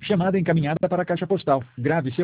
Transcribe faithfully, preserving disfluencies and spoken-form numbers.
Chamada encaminhada para a caixa postal. Grave seu